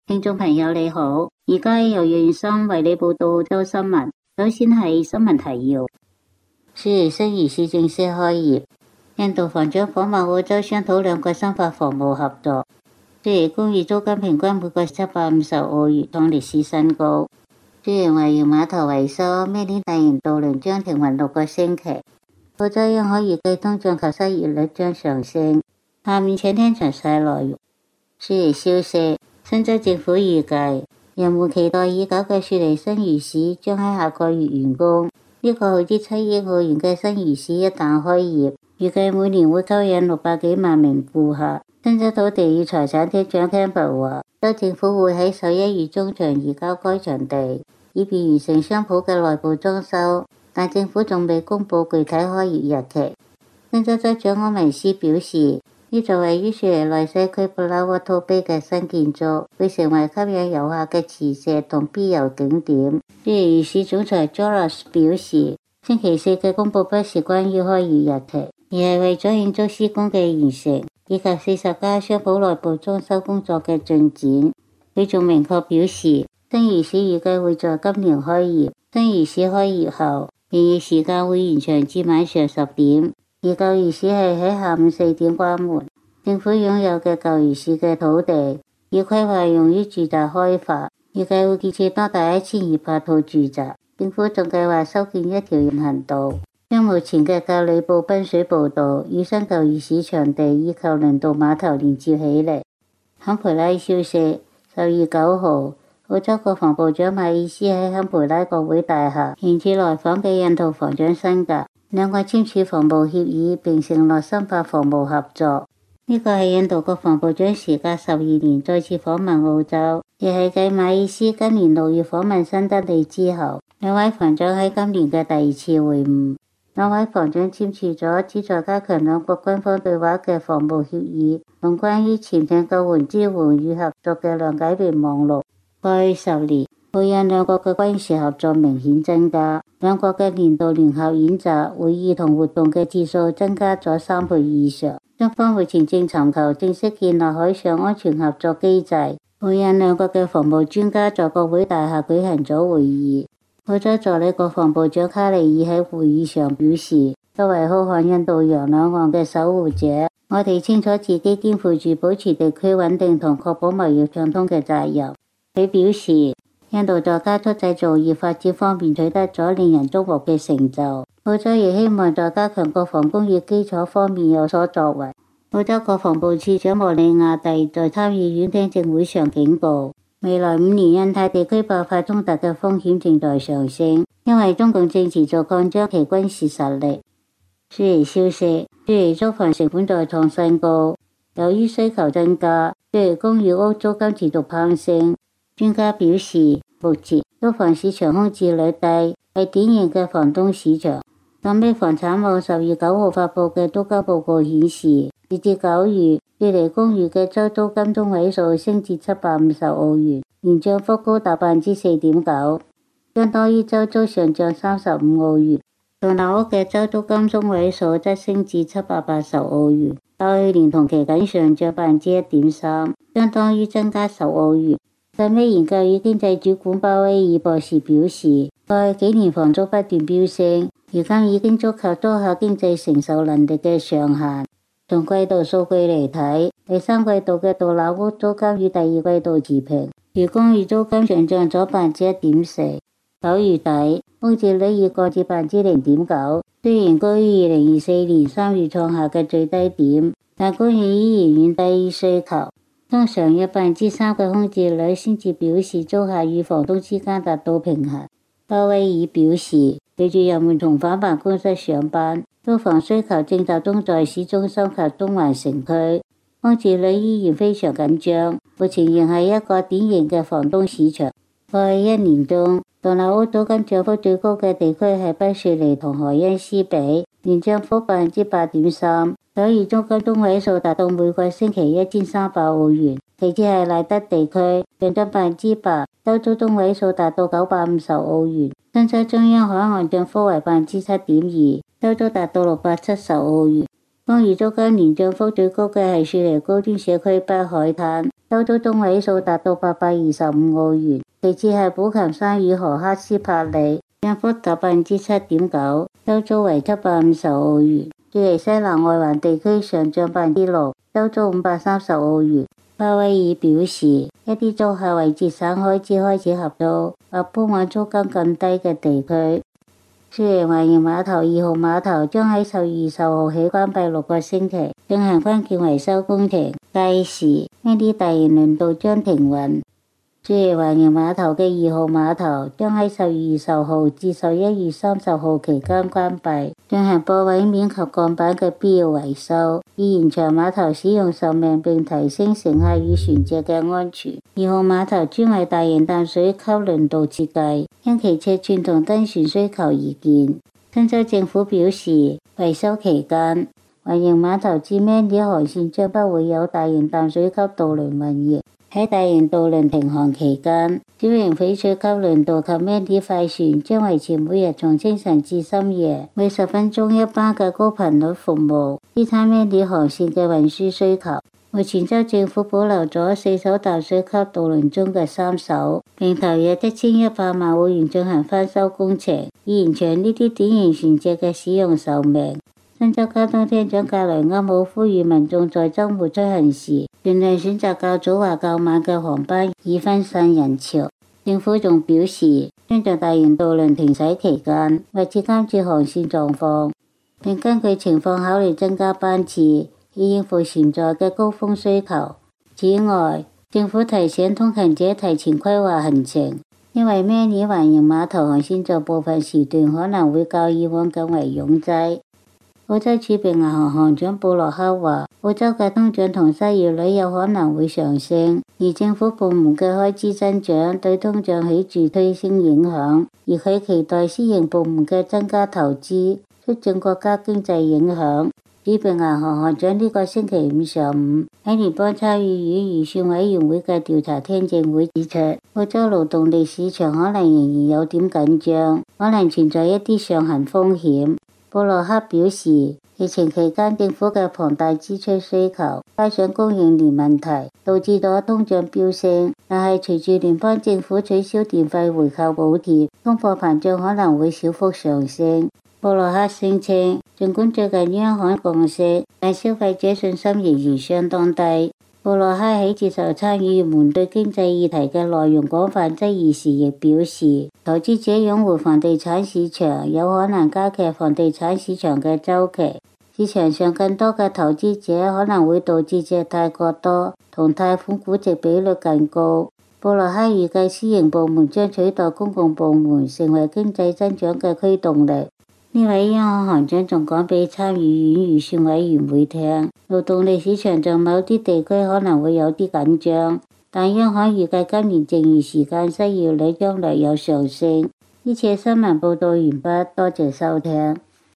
聽眾朋友你好，而家由袁生為你報道澳洲新聞。首先係新聞提要。雪梨新魚市正式開業，印度防長訪問澳洲商討兩國深化防務合作。雪梨公寓租金平均每個750澳元，創歷史新高。雪梨圍繞碼頭維修，明年大型渡輪將停運6個星期。澳洲央行預計通脹及失業率將上升。下面請聽詳細內容。雪梨消息，新州政府預計人們期待已久嘅雪梨新魚市將喺下個月完工。呢個耗資7億澳元嘅新魚市一旦開業，預計每年會吸引600幾萬名顧客。新州土地與財產廳長 Campbell 話，州政府會喺11月中旬移交該場地，以便完成商鋪嘅內部裝修，但政府仲未公布具體開業日期。新州州長安文斯表示，呢座位於雪梨內西區布拉沃托碑嘅新建築會成為吸引遊客嘅磁石同必遊景點。雪梨漁市總裁 Joras 表示，星期四嘅公佈不是關於開業日期，而係為咗慶祝施工嘅完成以及40家商鋪內部裝修工作嘅進展。佢仲明確表示，新魚市預計會在今年開業。新魚市開業後，營業時間會延長至晚上10點。而舊魚市係喺下午4點關門。政府擁有嘅舊魚市嘅土地已規劃用於住宅開發，預計會建設多達1200套住宅。政府仲計劃修建一條人行道，將目前嘅格里布濱水步道與新舊魚市場地以及輪渡碼頭連接起嚟。坎培拉消息，10月9號，澳洲國防部長馬爾斯喺坎培拉國會大廈迎接來訪嘅印度防長辛格，兩國簽署防務協議並承諾深化防務合作。呢個係印度國防部長時隔12年再次訪問澳洲，亦係繼馬爾斯今年6月訪問新德里之後，兩位防長喺今年嘅第2次會晤。兩位防長簽署咗旨在加強兩國軍方對話嘅防務協議同關於潛艇救援支援與合作嘅諒解備忘錄。過去10年，澳印兩國嘅軍事合作明顯增加，兩國嘅年度聯合演習、會議同活動嘅次數增加咗3倍以上。雙方目前正尋求正式建立海上安全合作機制。澳印兩國嘅防務專家在國會大廈舉行咗會議。澳洲助理國防部長卡利爾喺會議上表示，作為浩瀚印度洋兩岸嘅守護者，我哋清楚自己肩負住保持地區穩定同確保貿易暢通嘅責任。佢表示，印度在加速製造業發展方面取得咗令人矚目嘅成就。澳洲亦希望在加強國防工業基礎方面有所作為。澳洲國防部次長莫里亞蒂在參議院聽證會上警告，未來5年印太地區爆發衝突嘅風險正在上升，因為中共正持續擴張其軍事實力。雪梨消息，雪梨租房成本再創新高，由於需求增加，雪梨公寓屋租金持續攀升。專家表示，目前租房市場空置率低，係典型嘅房東市場。但美房產網10月9號發布嘅租金報告顯示，截至9月，雪梨公寓嘅周租金中位數升至750澳元，年漲幅高達4.9%，相當於周租上漲35澳元。獨立屋嘅周租金中位數則升至780澳元，較去年同期僅上漲1.3%，相當於增加10澳元。世美研究與經濟主管鮑威爾博士表示，過去幾年房租不斷飆升，如今已經觸及租客經濟承受能力嘅上限。從季度數據嚟睇，第3季度嘅獨立屋租金與第2季度持平，而公寓租金上漲咗1.4%。9月底，空置率已降至0.9%，雖然高於2024年3月創下嘅最低點，但供應依然遠低於需求。通常有3%嘅空置率先至表示租客與房東之間達到平衡。鮑威爾表示，隨住人們重返辦公室上班，租房需求正集中在市中心及中環城區，空置率依然非常緊張，目前仍係一個典型嘅房東市場。過去1年中，獨立屋租金漲幅最高嘅地區係北雪梨同海恩斯比，年漲幅8.3%。9月租金中位數達到每個星期1300澳元，其次係賴德地區，上漲8%，周租中位數達到950澳元。新州中央海岸漲幅為7.2%，周租達到670澳元。 當預祝今年漲幅最高嘅係雪梨高端社區北海灘，收租中位數達到825澳元，其次係寶琴山與荷克斯柏里，漲幅達7.9%，收租為750澳元。雪梨西南外環地區上漲6%，收租530澳元。鮑威爾表示，一啲租客為節省開支開始合租，或搬往租金更低嘅地區。雪梨環形碼頭2號碼頭將喺10月20號起關閉6個星期，進行關鍵維修工程。屆時，呢啲大型輪渡將停運。雪梨環形碼頭嘅2號碼頭將喺10月20號至11月30號期間關閉，進行駁位面及鋼板嘅必要維修，以延長碼頭使用壽命並提升乘客與船隻嘅安全。2號碼頭專為大型淡水級輪渡設計，因其尺寸同登船需求而建。新州政府表示，維修期間，環形碼頭至 Manly 航線將不會有大型淡水級渡輪運營。喺大型渡輪停航期間，小型翡翠級輪渡及 Manly 快船將維持每日從清晨至深夜每10分鐘一班嘅高頻率服務，支撐 Manly 航線嘅運輸需求。目前州政府保留咗4艘淡水級渡輪中嘅3艘，並投入1100萬澳元進行翻修工程，以延長呢啲典型船隻嘅使用壽命。新州交通廳長格雷厄姆呼籲民眾在週末出行時，盡量選擇較早或較晚嘅航班，以分散人潮。政府仲表示，將在大型渡輪停駛期間，密切監視航線狀況，並根據情況考慮增加班次，以應付潛在嘅高峰需求。此外，政府提醒通勤者提前規劃行程，因為Manly環形碼頭航線在部分時段可能會較以往更為擁擠。澳洲儲備銀行行長布洛克話，澳洲嘅通脹同失業率有可能會上升，而政府部門嘅開支增長對通脹起住推升影響，而佢期待私營部門嘅增加投資，促進國家經濟影響。儲備銀行行長呢個星期5上午喺聯邦參議院預算委員會嘅調查聽證會指出，澳洲勞動力市場可能仍然有點緊張，可能存在一啲上行風險。布洛克表示，疫情期間政府嘅龐大支出需求，加上供應鏈問題，導致咗通脹飆升。但係隨住聯邦政府取消電費回扣補貼，通貨膨脹可能會小幅上升。布洛克聲稱，儘管最近央行降息，但消費者信心仍然相當低。布洛克喺接受參議員們對經濟議題嘅內容廣泛質疑時，亦表示，投資者擁護房地產市場有可能加劇房地產市場嘅週期。市場上更多嘅投資者可能會導致借貸過多同貸款估值比率更高。布洛克預計私營部門將取代公共部門成為經濟增長嘅驅動力。呢位央行行長仲講俾參議院預算委員會聽，勞動力市場在某啲地區可能會有啲緊張，但央行預計今年剩餘時間失業率將略有上升。呢次新聞報道完畢，多謝收聽。